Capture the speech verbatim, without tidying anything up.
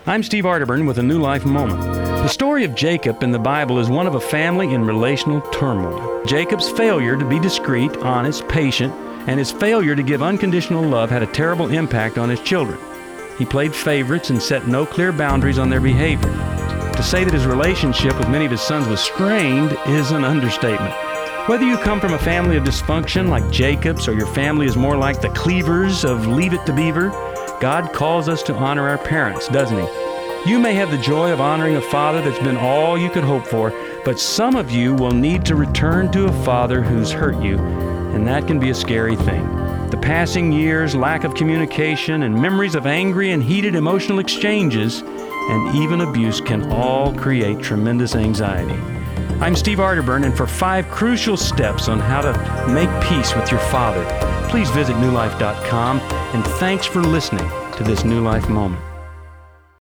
I'm Steve Arterburn with a New Life Moment. The story of Jacob in the Bible is one of a family in relational turmoil. Jacob's failure to be discreet, honest, patient, and his failure to give unconditional love had a terrible impact on his children. He played favorites and set no clear boundaries on their behavior. To say that his relationship with many of his sons was strained is an understatement. Whether you come from a family of dysfunction like Jacob's or your family is more like the Cleavers of Leave It to Beaver, God calls us to honor our parents, doesn't He? You may have the joy of honoring a father that's been all you could hope for, but some of you will need to return to a father who's hurt you, and that can be a scary thing. The passing years, lack of communication, and memories of angry and heated emotional exchanges, and even abuse can all create tremendous anxiety. I'm Steve Arterburn, and for five crucial steps on how to make peace with your father, please visit new life dot com, and thanks for listening to this New Life Moment.